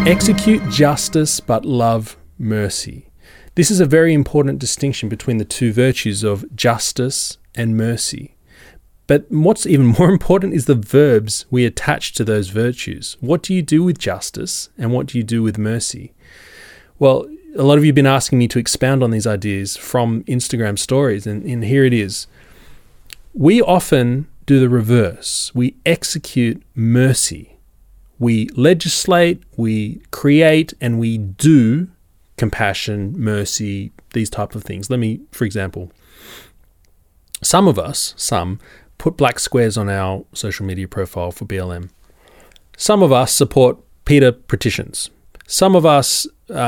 Execute justice but love mercy. This is a very important distinction between the two virtues of justice and mercy. But what's even more important is the verbs we attach to those virtues. What do you do with justice and what do you do with mercy? Well, a lot of you have been asking me to expound on these ideas from Instagram stories, and here it is. We often do the reverse. We execute mercy. We legislate, we create, and we do compassion, mercy, these type of things. Let me, for example, some put black squares on our social media profile for BLM. Some of us support PETA petitions. Some of us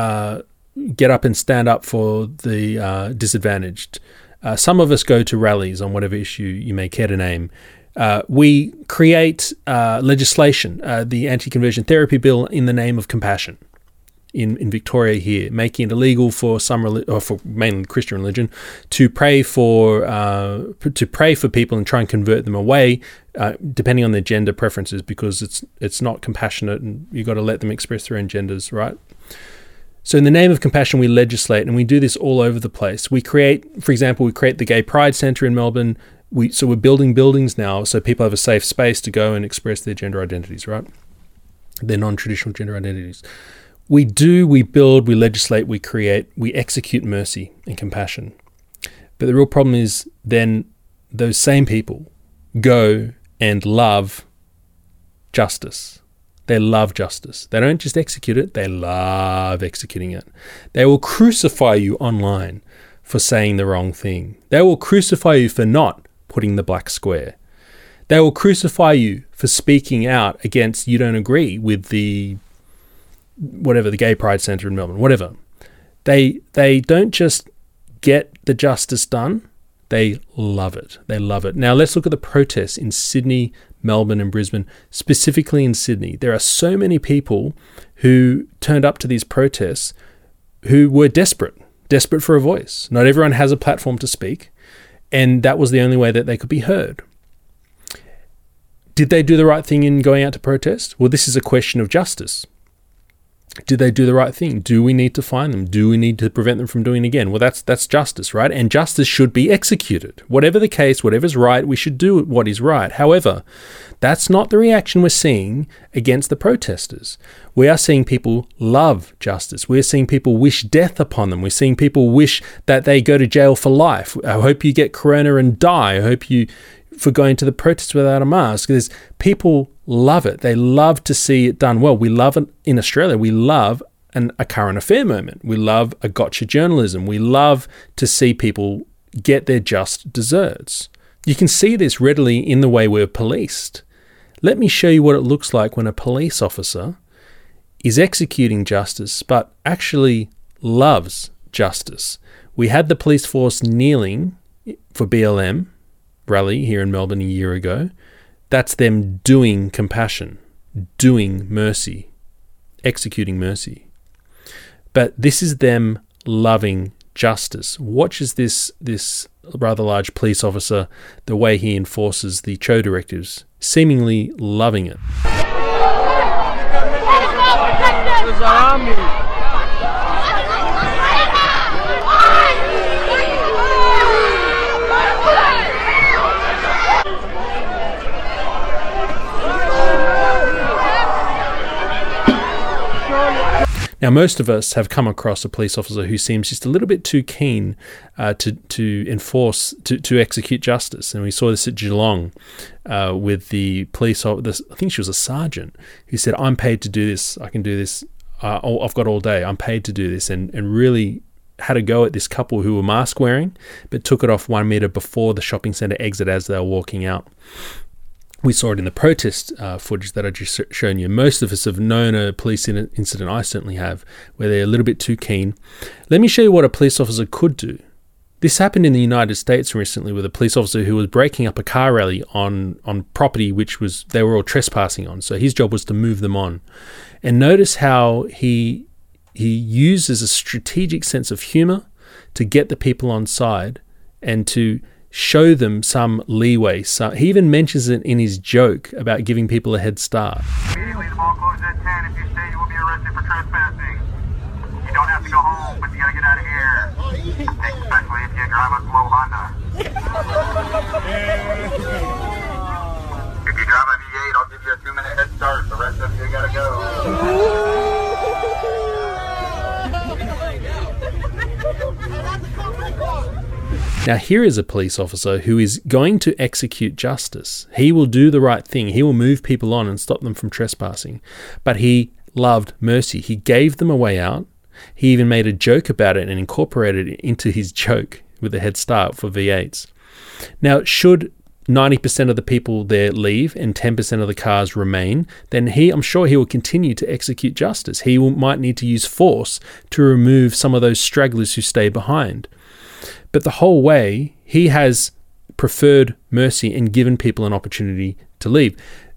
get up and stand up for the disadvantaged. Some of us go to rallies on whatever issue you may care to name. We create legislation, the anti-conversion therapy bill in the name of compassion in Victoria here, making it illegal for for mainly Christian religion to pray for people and try and convert them away, depending on their gender preferences, because it's not compassionate and you've got to let them express their own genders, right? So in the name of compassion, we legislate, and we do this all over the place. We create, for example, the Gay Pride Centre in Melbourne. We're building buildings now so people have a safe space to go and express their gender identities, right? Their non-traditional gender identities. We build, we legislate, we create, we execute mercy and compassion. But the real problem is then those same people go and love justice. They love justice. They don't just execute it, they love executing it. They will crucify you online for saying the wrong thing. They will crucify you for not putting the black square. They will crucify you for speaking out against you don't agree with the Gay Pride Centre in Melbourne, whatever. They don't just get the justice done, they love it. They love it. Now let's look at the protests in Sydney, Melbourne and Brisbane, specifically in Sydney. There are so many people who turned up to these protests who were desperate for a voice. Not everyone has a platform to speak, and that was the only way that they could be heard. Did they do the right thing in going out to protest? Well, this is a question of justice. Did they do the right thing? Do we need to fine them? Do we need to prevent them from doing it again? Well, that's justice, right? And justice should be executed. Whatever the case, whatever's right, we should do what is right. However, that's not the reaction we're seeing against the protesters. We are seeing people love justice. We're seeing people wish death upon them. We're seeing people wish that they go to jail for life. I hope you get corona and die. I hope you, for going to the protests without a mask. There's people love it. They love to see it done well. We love it in Australia. We love a current affair moment. We love a gotcha journalism. We love to see people get their just desserts. You can see this readily in the way we're policed. Let me show you what it looks like when a police officer is executing justice, but actually loves justice. We had the police force kneeling for BLM rally here in Melbourne a year ago. That's them doing compassion, doing mercy, executing mercy. But this is them loving justice. Watch as this rather large police officer, the way he enforces the CHO directives, seemingly loving it. Now, most of us have come across a police officer who seems just a little bit too keen to enforce, to execute justice. And we saw this at Geelong with the police officer, I think she was a sergeant, who said, I'm paid to do this, I can do this, I've got all day, I'm paid to do this, and really had a go at this couple who were mask wearing, but took it off 1 metre before the shopping centre exit as they were walking out. We saw it in the protest footage that I just shown you. Most of us have known a police incident, I certainly have, where they're a little bit too keen. Let me show you what a police officer could do. This happened in the United States recently with a police officer who was breaking up a car rally on property which they were all trespassing on. So his job was to move them on. And notice how he uses a strategic sense of humour to get the people on side and to show them some leeway. So he even mentions it in his joke about giving people a head start. Immediately, the mall closes at 10. If you stay, you will be arrested for trespassing. You don't have to go home, but you gotta get out of here. Especially if you drive a slow Honda. If you drive a V8, I'll give you a 2-minute head start. The rest of you gotta go. Now, here is a police officer who is going to execute justice. He will do the right thing. He will move people on and stop them from trespassing. But he loved mercy. He gave them a way out. He even made a joke about it and incorporated it into his joke with a head start for V8s. Now, should 90% of the people there leave and 10% of the cars remain, then I'm sure he will continue to execute justice. He might need to use force to remove some of those stragglers who stay behind. But the whole way, he has preferred mercy and given people an opportunity to leave.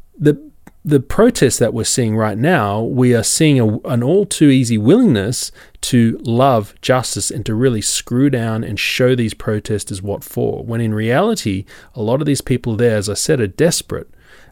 The protests that we're seeing right now, we are seeing an all too easy willingness to love justice and to really screw down and show these protesters what for, when in reality, a lot of these people there, as I said, are desperate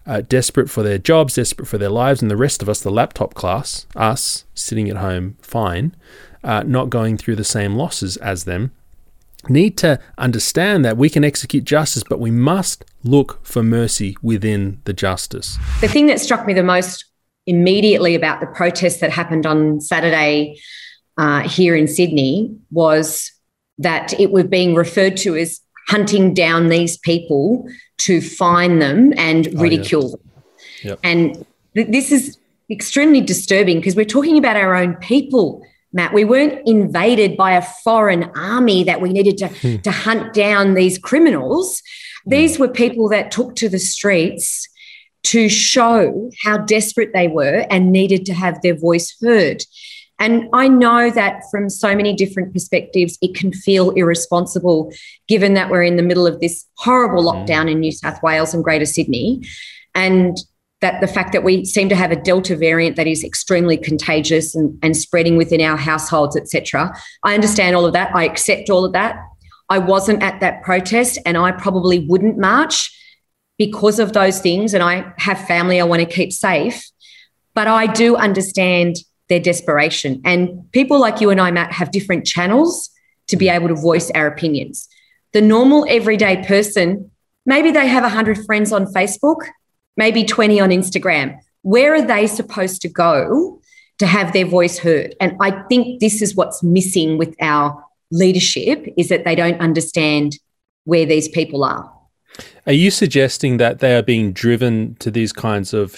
for their jobs, desperate for their lives, and the rest of us, the laptop class, us sitting at home fine, not going through the same losses as them, need to understand that we can execute justice, but we must look for mercy within the justice. The thing that struck me the most immediately about the protests that happened on Saturday here in Sydney was that it was being referred to as hunting down these people to fine them and ridicule them. Yep. And this is extremely disturbing because we're talking about our own people, Matt. We weren't invaded by a foreign army that we needed to hunt down these criminals. These were people that took to the streets to show how desperate they were and needed to have their voice heard. And I know that from so many different perspectives, it can feel irresponsible given that we're in the middle of this horrible lockdown in New South Wales and Greater Sydney, and that the fact that we seem to have a Delta variant that is extremely contagious and spreading within our households, etc. I understand all of that. I accept all of that. I wasn't at that protest and I probably wouldn't march because of those things, and I have family I want to keep safe. But I do understand their desperation. And people like you and I, Matt, have different channels to be able to voice our opinions. The normal everyday person, maybe they have 100 friends on Facebook, maybe 20 on Instagram. Where are they supposed to go to have their voice heard? And I think this is what's missing with our leadership, is that they don't understand where these people are. Are you suggesting that they are being driven to these kinds of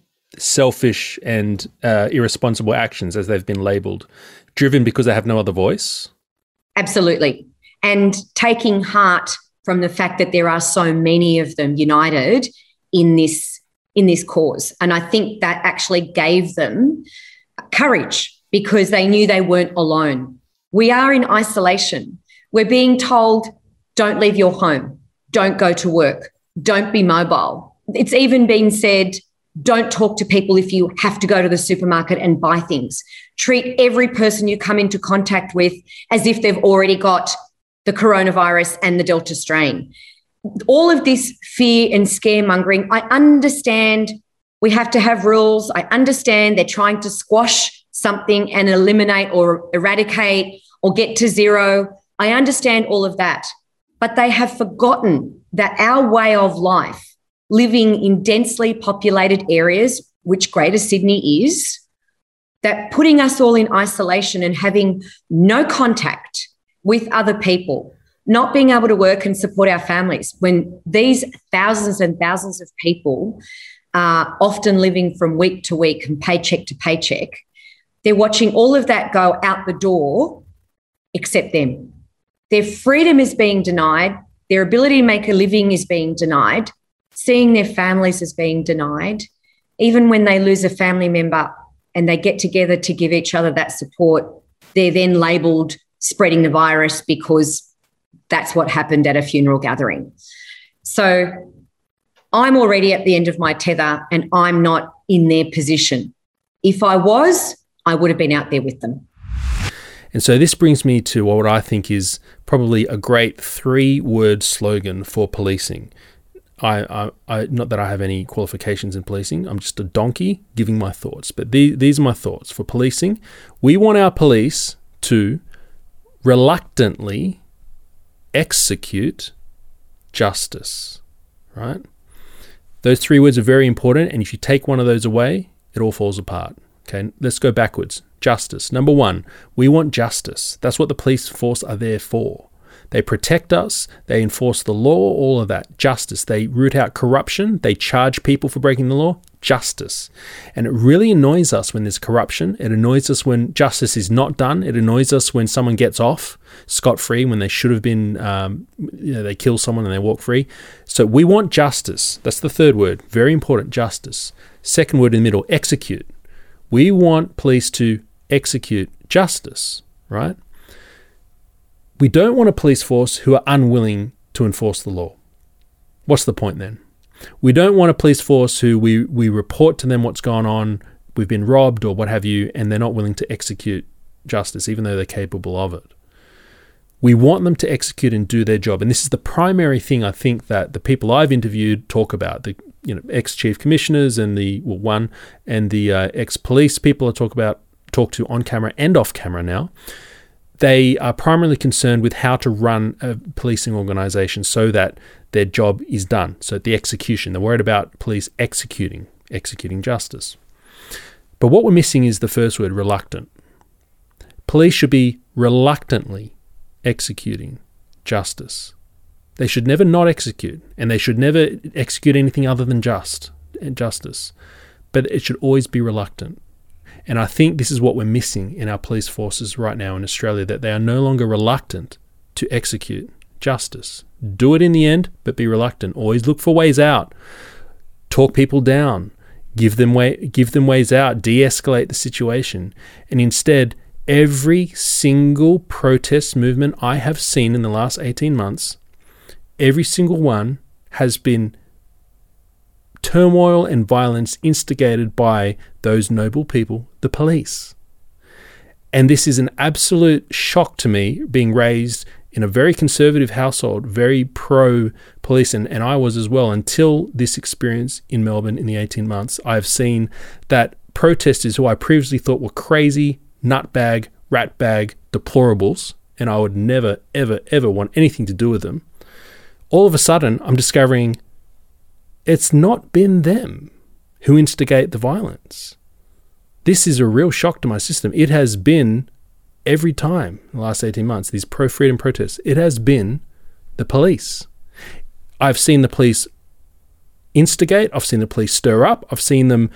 selfish and irresponsible actions, as they've been labelled, driven because they have no other voice? Absolutely. And taking heart from the fact that there are so many of them united in this cause. And I think that actually gave them courage because they knew they weren't alone. We are in isolation. We're being told, don't leave your home, don't go to work, don't be mobile. It's even been said, don't talk to people if you have to go to the supermarket and buy things. Treat every person you come into contact with as if they've already got the coronavirus and the Delta strain. All of this fear and scaremongering, I understand we have to have rules. I understand they're trying to squash something and eliminate or eradicate or get to zero. I understand all of that. But they have forgotten that our way of life, living in densely populated areas, which Greater Sydney is, that putting us all in isolation and having no contact with other people, not being able to work and support our families, when these thousands and thousands of people are often living from week to week and paycheck to paycheck, they're watching all of that go out the door except them. Their freedom is being denied. Their ability to make a living is being denied. Seeing their families is being denied. Even when they lose a family member and they get together to give each other that support, they're then labelled spreading the virus because that's what happened at a funeral gathering. So I'm already at the end of my tether and I'm not in their position. If I was, I would have been out there with them. And so this brings me to what I think is probably a great 3-word slogan for policing. I not that I have any qualifications in policing. I'm just a donkey giving my thoughts. But these are my thoughts for policing. We want our police to reluctantly execute justice, right? Those 3 words are very important. And if you take one of those away, it all falls apart. Okay, let's go backwards. Justice. Number 1, we want justice. That's what the police force are there for. They protect us. They enforce the law, all of that. Justice. They root out corruption. They charge people for breaking the law. Justice. And it really annoys us when there's corruption. It annoys us when justice is not done. It annoys us when someone gets off scot-free when they should have been, they kill someone and they walk free. So we want justice. That's the 3rd word. Very important, justice. 2nd word in the middle, execute. We want police to execute justice, right? We don't want a police force who are unwilling to enforce the law. What's the point then? We don't want a police force who we report to them what's gone on, we've been robbed or what have you, and they're not willing to execute justice, even though they're capable of it. We want them to execute and do their job. And this is the primary thing I think that the people I've interviewed talk about, the ex-chief commissioners and the ex-police people I talk to on camera and off camera now. They are primarily concerned with how to run a policing organisation so that their job is done. So the execution, they're worried about police executing justice. But what we're missing is the first word, reluctant. Police should be reluctantly executing justice. They should never not execute, and they should never execute anything other than justice. But it should always be reluctant. And I think this is what we're missing in our police forces right now in Australia, that they are no longer reluctant to execute justice. Do it in the end, but be reluctant. Always look for ways out. Talk people down. Give them ways out. De-escalate the situation. And instead, every single protest movement I have seen in the last 18 months, every single one has been turmoil and violence instigated by those noble people, the police. And this is an absolute shock to me, being raised in a very conservative household, very pro-police, and I was as well, until this experience in Melbourne in the 18 months. I've seen that protesters who I previously thought were crazy, nutbag, ratbag, deplorables, and I would never, ever, ever want anything to do with them, all of a sudden I'm discovering it's not been them who instigate the violence. This is a real shock to my system. It has been every time in the last 18 months, these pro-freedom protests, it has been the police. I've seen the police instigate. I've seen the police stir up. I've seen them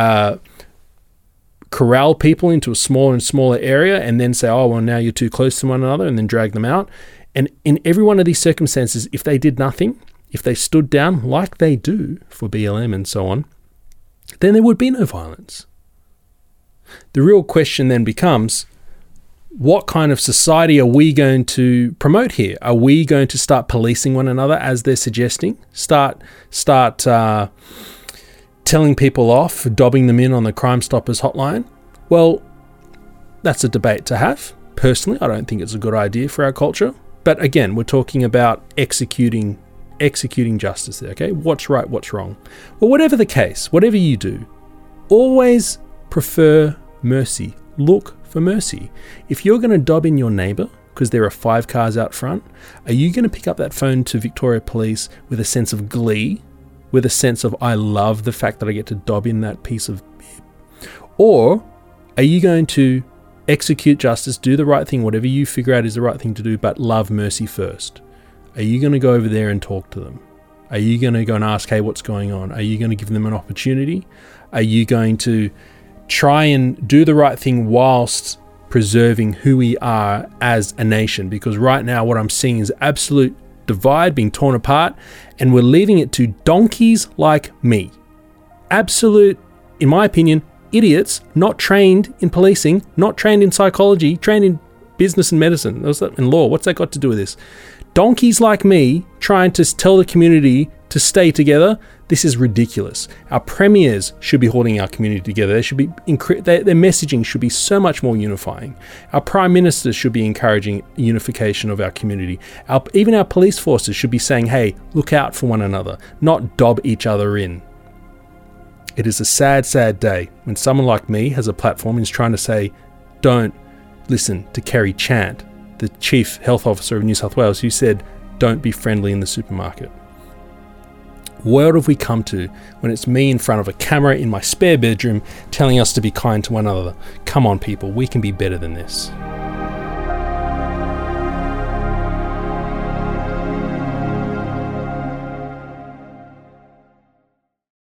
corral people into a smaller and smaller area and then say, oh, well, now you're too close to one another, and then drag them out. And in every one of these circumstances, if they did nothing, if they stood down like they do for BLM and so on, then there would be no violence. The real question then becomes, what kind of society are we going to promote here? Are we going to start policing one another as they're suggesting? Start telling people off, dobbing them in on the Crime Stoppers hotline? Well, that's a debate to have. Personally, I don't think it's a good idea for our culture. But again, we're talking about executing justice there, okay? What's right, what's wrong? Well, whatever the case, whatever you do, always prefer mercy. Look for mercy. If you're going to dob in your neighbour because there are 5 cars out front, are you going to pick up that phone to Victoria Police with a sense of glee, with a sense of, I love the fact that I get to dob in that piece of bib? Or are you going to execute justice, do the right thing, whatever you figure out is the right thing to do, but love mercy first? Are you going to go over there and talk to them? Are you going to go and ask, hey, what's going on? Are you going to give them an opportunity? Are you going to try and do the right thing whilst preserving who we are as a nation? Because right now what I'm seeing is absolute divide being torn apart, and we're leaving it to donkeys like me. Absolute, in my opinion, idiots, not trained in policing, not trained in psychology, trained in business and medicine and law. What's that got to do with this? Donkeys like me trying to tell the community to stay together. This is ridiculous. Our premiers should be holding our community together. They should be their messaging should be so much more unifying. Our prime ministers should be encouraging unification of our community. Even our police forces should be saying, hey, look out for one another, not dob each other in. It is a sad, sad day when someone like me has a platform and is trying to say, don't listen to Kerry Chant, the Chief Health Officer of New South Wales, who said, don't be friendly in the supermarket. What world have we come to when it's me in front of a camera in my spare bedroom telling us to be kind to one another? Come on, people, we can be better than this.